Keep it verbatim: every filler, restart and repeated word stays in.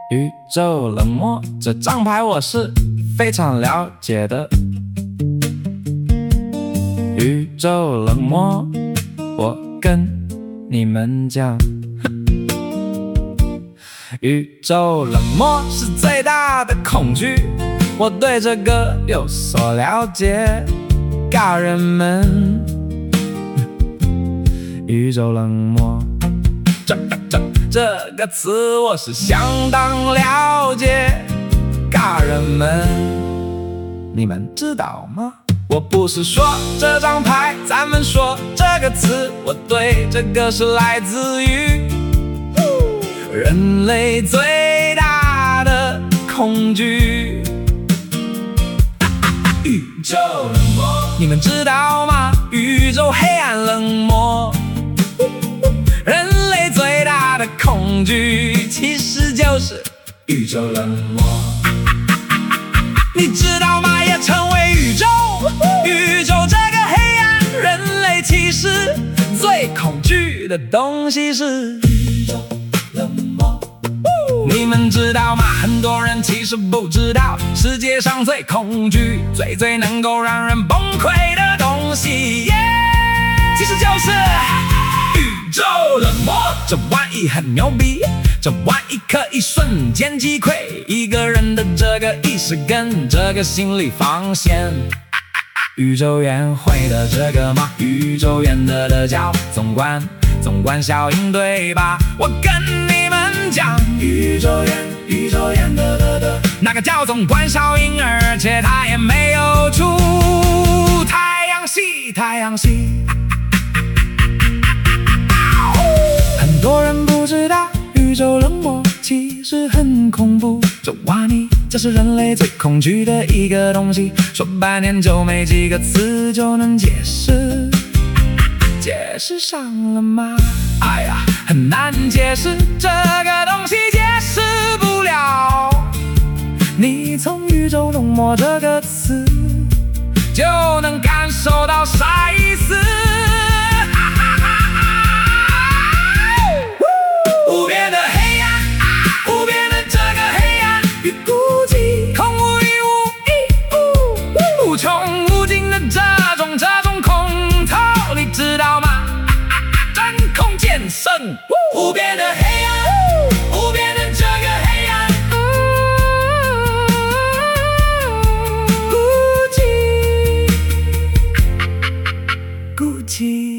宇宙冷漠这张牌我是非常了解的。宇宙冷漠，我跟你们讲，宇宙冷漠是最大的恐惧，我对这个有所了解。大人们，宇宙冷漠这这这个词我是相当了解。大人们，你们知道吗？我不是说这张牌，咱们说这个词，我对这个是来自于人类最大的恐惧。宇宙冷漠，你们知道吗？宇宙黑暗冷漠，人类最大的恐惧其实就是宇宙冷漠。你知道吗？也成为宇宙，宇宙这个黑暗，人类其实最恐惧的东西是宇宙冷漠。你们知道吗？很多人其实不知道，世界上最恐惧、最最能够让人崩溃的东西， yeah! 其实就是宇宙冷漠。这玩意很牛逼，这玩意可以瞬间击溃一个人的这个意识跟这个心理防线。宇宙员会的这个吗？宇宙员的的叫纵观纵观效应，对吧？我跟你们讲，宇宙员宇宙员的的的那个叫纵观效应，而且它也没有出太阳系太阳系。很多人不知道宇宙冷漠其实很恐怖，这哇你这是人类最恐惧的一个东西，说半天就没几个词就能解释，解释上了吗？哎呀，很难解释，这个东西解释不了。你从宇宙冷漠这个词就能感受到啥意思。无边的黑暗，无边的这个黑暗与孤寂，空无一物，一物无穷无尽的这种这种空透，你知道吗？真空剑圣，无边的黑暗，无边的这个黑暗，孤寂，孤寂。